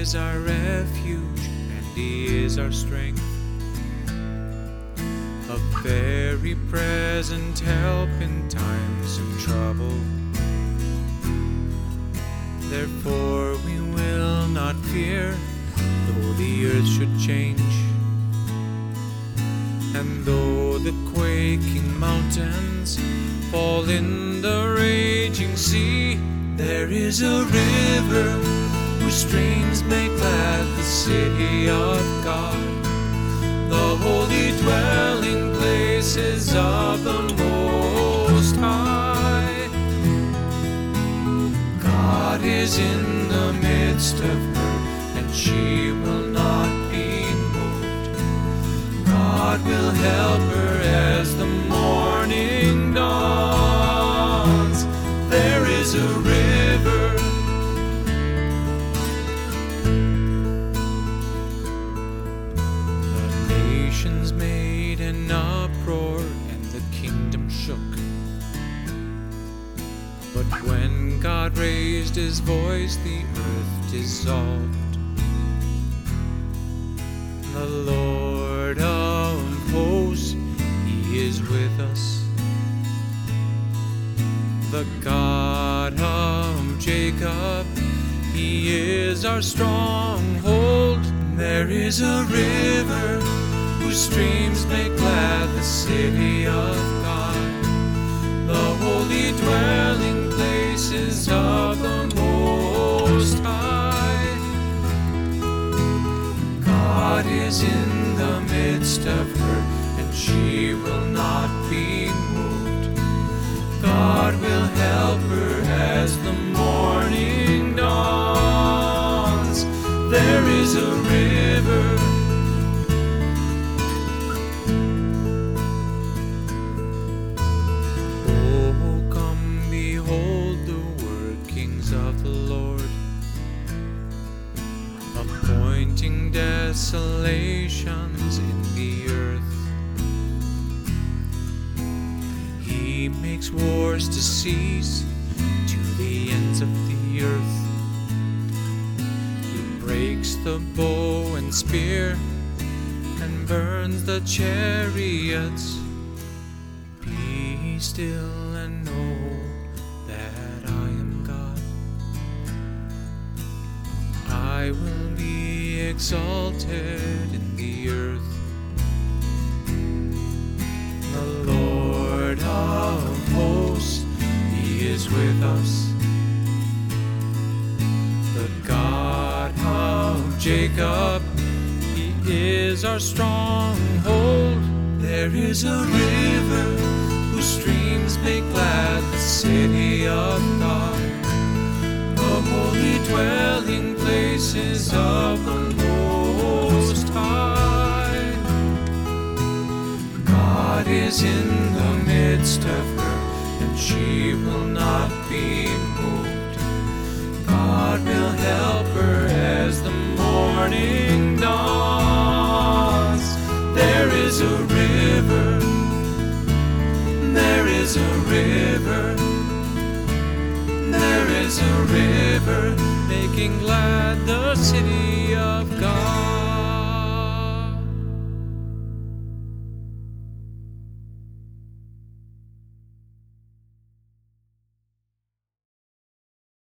is our refuge, and He is our strength, a very present help in times of trouble. Therefore we will not fear, though the earth should change, and though the quaking mountains fall in the raging sea. There is a river whose streams make glad the city of God, the holy dwelling places of the Most High. God is in the midst of her, and she will not be moved. God will help her as the morning dawns. There is a river. The nations made an uproar, and the kingdom shook. But when God raised His voice, the earth dissolved. The Lord of hosts, He is with us. The God of Jacob, He is our stronghold. There is a river whose streams make glad the city of God, the holy dwelling places of the Most High. God is in the midst of her, and she will not be moved. God will help her as the morning dawns. There is a river. Oh, come behold the workings of the Lord, appointing desolations in the earth. He makes wars to cease to the ends of the earth. He breaks the bow and spear and burns the chariots. Be still and know that I am God. I will be exalted in the earth. The Lord of hosts, He is with us. The God of Jacob, He is our stronghold. There is a river whose streams make glad the city of God, the holy dwelling places of the Most High. God is in the midst of her, and she will not be moved. God will help her as the morning dawns. There is a river. There is a river. There is a river, making glad the